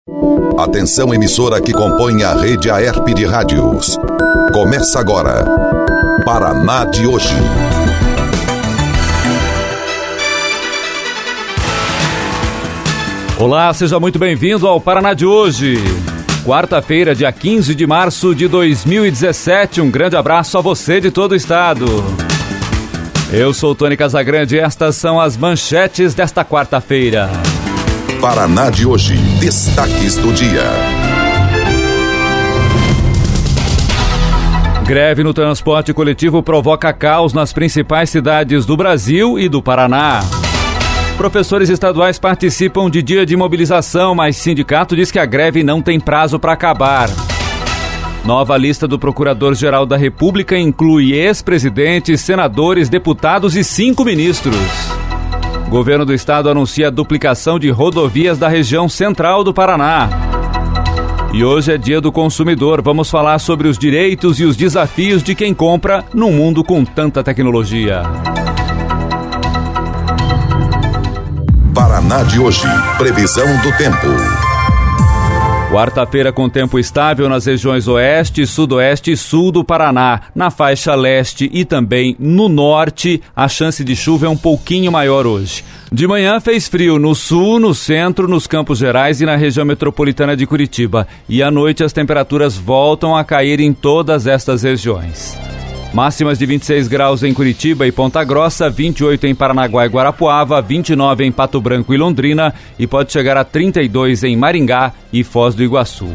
Atenção, emissora que compõe a rede AERP de rádios. Começa agora, Paraná de hoje. Olá, seja muito bem-vindo ao Paraná de hoje. Quarta-feira, dia 15 de março de 2017. Um grande abraço a você de todo o estado. Eu sou Tony Casagrande e estas são as manchetes desta quarta-feira. Paraná de hoje, destaques do dia. Greve no transporte coletivo provoca caos nas principais cidades do Brasil e do Paraná. Professores estaduais participam de dia de mobilização, mas sindicato diz que a greve não tem prazo para acabar. Nova lista do Procurador-Geral da República inclui ex-presidentes, senadores, deputados e 5 ministros. Governo do estado anuncia a duplicação de rodovias da região central do Paraná. E hoje é dia do consumidor. Vamos falar sobre os direitos e os desafios de quem compra num mundo com tanta tecnologia. Paraná de hoje, previsão do tempo. Quarta-feira com tempo estável nas regiões oeste, sudoeste e sul do Paraná. Na faixa leste e também no norte, a chance de chuva é um pouquinho maior hoje. De manhã fez frio no sul, no centro, nos Campos Gerais e na região metropolitana de Curitiba. E à noite as temperaturas voltam a cair em todas estas regiões. Máximas de 26 graus em Curitiba e Ponta Grossa, 28 em Paranaguá e Guarapuava, 29 em Pato Branco e Londrina e pode chegar a 32 em Maringá e Foz do Iguaçu.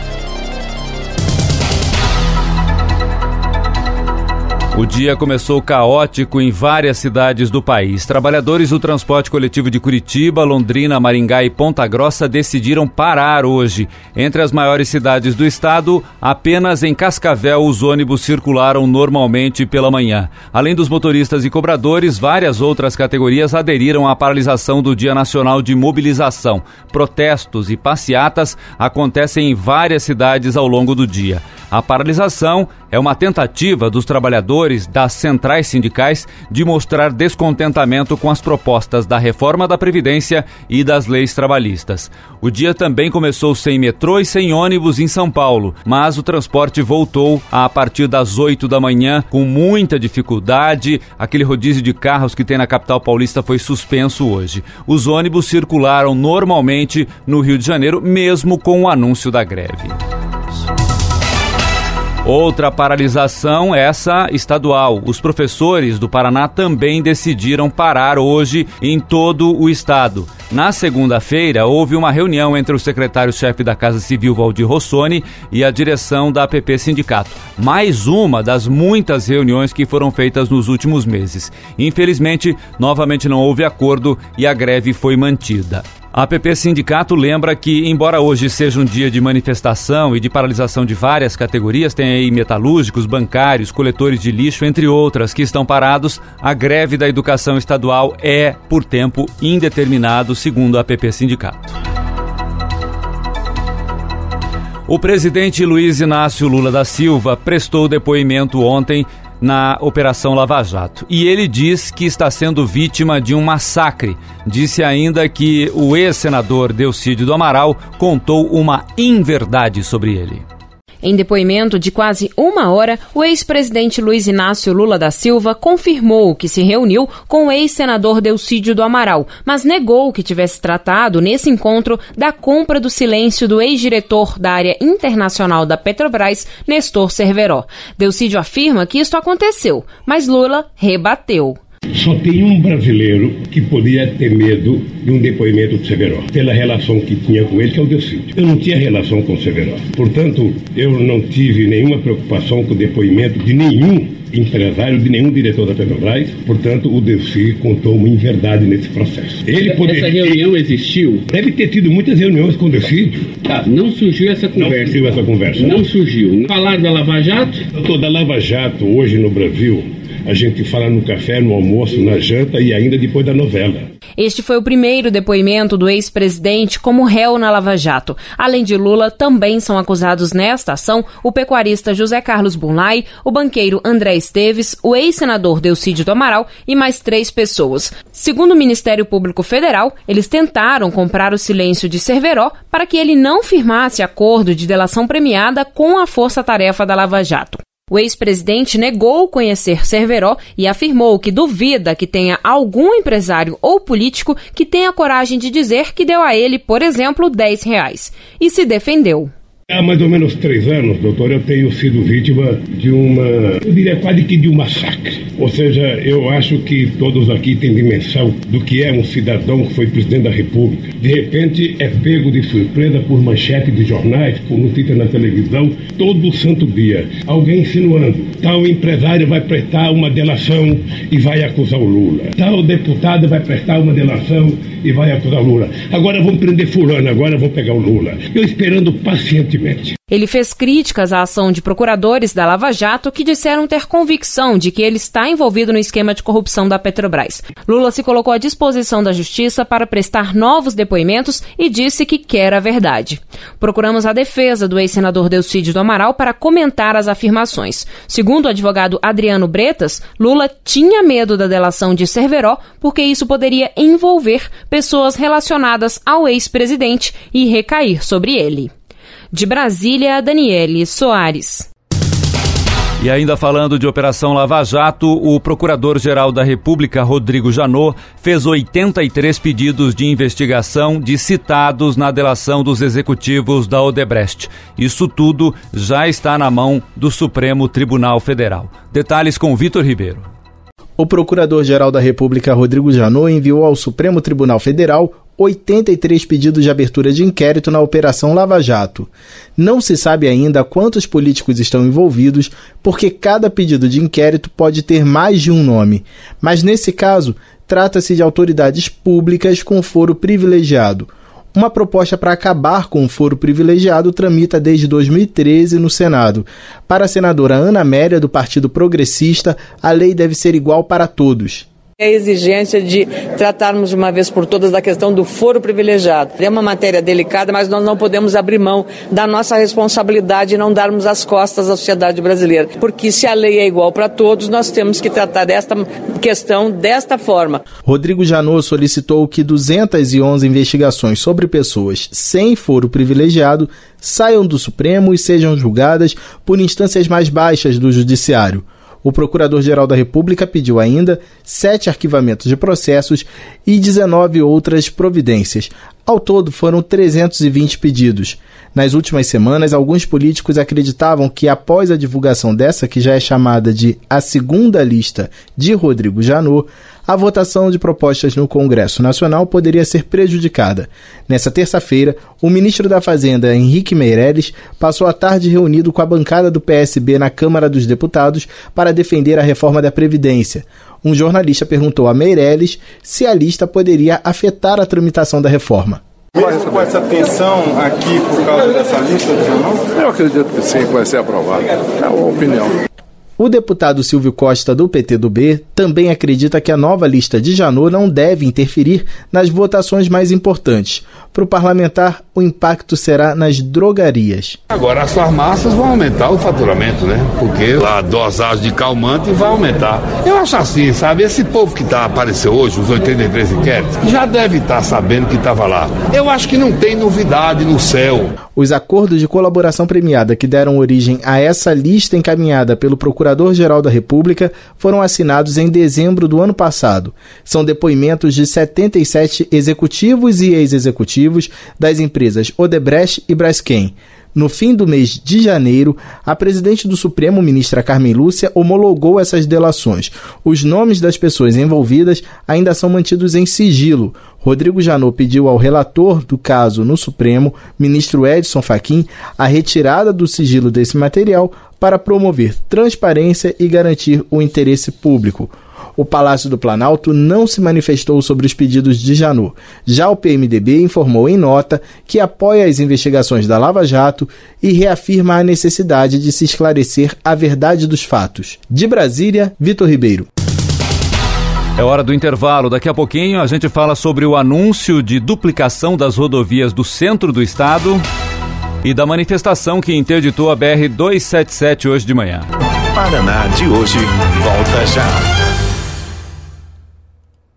O dia começou caótico em várias cidades do país. Trabalhadores do transporte coletivo de Curitiba, Londrina, Maringá e Ponta Grossa decidiram parar hoje. Entre as maiores cidades do estado, apenas em Cascavel os ônibus circularam normalmente pela manhã. Além dos motoristas e cobradores, várias outras categorias aderiram à paralisação do Dia Nacional de Mobilização. Protestos e passeatas acontecem em várias cidades ao longo do dia. A paralisação é uma tentativa dos trabalhadores das centrais sindicais de mostrar descontentamento com as propostas da reforma da Previdência e das leis trabalhistas. O dia também começou sem metrô e sem ônibus em São Paulo, mas o transporte voltou a partir das 8 da manhã com muita dificuldade. Aquele rodízio de carros que tem na capital paulista foi suspenso hoje. Os ônibus circularam normalmente no Rio de Janeiro, mesmo com o anúncio da greve. Outra paralisação, essa estadual. Os professores do Paraná também decidiram parar hoje em todo o estado. Na segunda-feira, houve uma reunião entre o secretário-chefe da Casa Civil, Valdir Rossoni, e a direção da APP Sindicato. Mais uma das muitas reuniões que foram feitas nos últimos meses. Infelizmente, novamente não houve acordo e a greve foi mantida. A APP Sindicato lembra que, embora hoje seja um dia de manifestação e de paralisação de várias categorias, tem aí metalúrgicos, bancários, coletores de lixo, entre outras, que estão parados, a greve da educação estadual é por tempo indeterminado, segundo a APP Sindicato. O presidente Luiz Inácio Lula da Silva prestou depoimento ontem na Operação Lava Jato. E ele diz que está sendo vítima de um massacre. Disse ainda que o ex-senador Delcídio do Amaral contou uma inverdade sobre ele. Em depoimento de quase 1 hora, o ex-presidente Luiz Inácio Lula da Silva confirmou que se reuniu com o ex-senador Delcídio do Amaral, mas negou que tivesse tratado, nesse encontro, da compra do silêncio do ex-diretor da área internacional da Petrobras, Nestor Cerveró. Delcídio afirma que isto aconteceu, mas Lula rebateu. Só tem um brasileiro que podia ter medo de um depoimento do Cerveró, pela relação que tinha com ele, que é o Delcídio. Eu não tinha relação com o Cerveró. Portanto, eu não tive nenhuma preocupação com o depoimento de nenhum empresário, de nenhum diretor da Petrobras. Portanto, o Delcídio contou uma inverdade nesse processo. Essa reunião existiu? Deve ter tido muitas reuniões com o Delcídio. Tá, não surgiu essa conversa. Não surgiu essa conversa. Não surgiu. Falaram da Lava Jato? Da Lava Jato, hoje no Brasil, a gente fala no café, no almoço, na janta e ainda depois da novela. Este foi o primeiro depoimento do ex-presidente como réu na Lava Jato. Além de Lula, também são acusados nesta ação o pecuarista José Carlos Bunlai, o banqueiro André Esteves, o ex-senador Delcídio do Amaral e mais 3 pessoas. Segundo o Ministério Público Federal, eles tentaram comprar o silêncio de Cerveró para que ele não firmasse acordo de delação premiada com a força-tarefa da Lava Jato. O ex-presidente negou conhecer Cerveró e afirmou que duvida que tenha algum empresário ou político que tenha coragem de dizer que deu a ele, por exemplo, R$10. E se defendeu. Há mais ou menos 3 anos, doutor, eu tenho sido vítima de eu diria quase que de um massacre. Ou seja, eu acho que todos aqui têm dimensão do que é um cidadão que foi presidente da República. De repente é pego de surpresa por manchete de jornais, por notícia na televisão, todo santo dia. Alguém insinuando, tal empresário vai prestar uma delação e vai acusar o Lula. Tal deputado vai prestar uma delação e vai acusar o Lula. Agora vão prender fulano, agora vão pegar o Lula. Eu esperando pacientemente. Ele fez críticas à ação de procuradores da Lava Jato que disseram ter convicção de que ele está envolvido no esquema de corrupção da Petrobras. Lula se colocou à disposição da Justiça para prestar novos depoimentos e disse que quer a verdade. Procuramos a defesa do ex-senador Delcídio do Amaral para comentar as afirmações. Segundo o advogado Adriano Bretas, Lula tinha medo da delação de Cerveró porque isso poderia envolver pessoas relacionadas ao ex-presidente e recair sobre ele. De Brasília, Daniele Soares. E ainda falando de Operação Lava Jato, o Procurador-Geral da República, Rodrigo Janot, fez 83 pedidos de investigação de citados na delação dos executivos da Odebrecht. Isso tudo já está na mão do Supremo Tribunal Federal. Detalhes com Vitor Ribeiro. O Procurador-Geral da República, Rodrigo Janot, enviou ao Supremo Tribunal Federal 83 pedidos de abertura de inquérito na Operação Lava Jato. Não se sabe ainda quantos políticos estão envolvidos, porque cada pedido de inquérito pode ter mais de um nome. Mas nesse caso, trata-se de autoridades públicas com foro privilegiado. Uma proposta para acabar com o foro privilegiado tramita desde 2013 no Senado. Para a senadora Ana Amélia, do Partido Progressista, a lei deve ser igual para todos. A exigência de tratarmos de uma vez por todas da questão do foro privilegiado. É uma matéria delicada, mas nós não podemos abrir mão da nossa responsabilidade e não darmos as costas à sociedade brasileira. Porque se a lei é igual para todos, nós temos que tratar desta questão desta forma. Rodrigo Janot solicitou que 211 investigações sobre pessoas sem foro privilegiado saiam do Supremo e sejam julgadas por instâncias mais baixas do Judiciário. O Procurador-Geral da República pediu ainda 7 arquivamentos de processos e 19 outras providências. Ao todo, foram 320 pedidos. Nas últimas semanas, alguns políticos acreditavam que, após a divulgação dessa, que já é chamada de a segunda lista de Rodrigo Janot, a votação de propostas no Congresso Nacional poderia ser prejudicada. Nessa terça-feira, o ministro da Fazenda, Henrique Meirelles, passou a tarde reunido com a bancada do PSB na Câmara dos Deputados para defender a reforma da Previdência. Um jornalista perguntou a Meirelles se a lista poderia afetar a tramitação da reforma. Mesmo com essa tensão aqui por causa dessa lista de Janot? Eu acredito que sim, que vai ser aprovado. É uma opinião. O deputado Silvio Costa, do PTB, também acredita que a nova lista de Janot não deve interferir nas votações mais importantes. Para o parlamentar, o impacto será nas drogarias. Agora, as farmácias vão aumentar o faturamento, né? Porque a dosagem de calmante vai aumentar. Eu acho assim, sabe? Esse povo que apareceu hoje, os 83 inquéritos, já deve estar sabendo que estava lá. Eu acho que não tem novidade no céu. Os acordos de colaboração premiada que deram origem a essa lista encaminhada pelo Procurador-Geral da República foram assinados em dezembro do ano passado. São depoimentos de 77 executivos e ex-executivos das empresas Odebrecht e Braskem. No fim do mês de janeiro, a presidente do Supremo, ministra Carmen Lúcia, homologou essas delações. Os nomes das pessoas envolvidas ainda são mantidos em sigilo. Rodrigo Janot pediu ao relator do caso no Supremo, ministro Edson Fachin, a retirada do sigilo desse material para promover transparência e garantir o interesse público. O Palácio do Planalto não se manifestou sobre os pedidos de Janot. Já o PMDB informou em nota que apoia as investigações da Lava Jato e reafirma a necessidade de se esclarecer a verdade dos fatos. De Brasília, Vitor Ribeiro. É hora do intervalo. Daqui a pouquinho a gente fala sobre o anúncio de duplicação das rodovias do centro do estado e da manifestação que interditou a BR-277 hoje de manhã. Paraná de hoje volta já.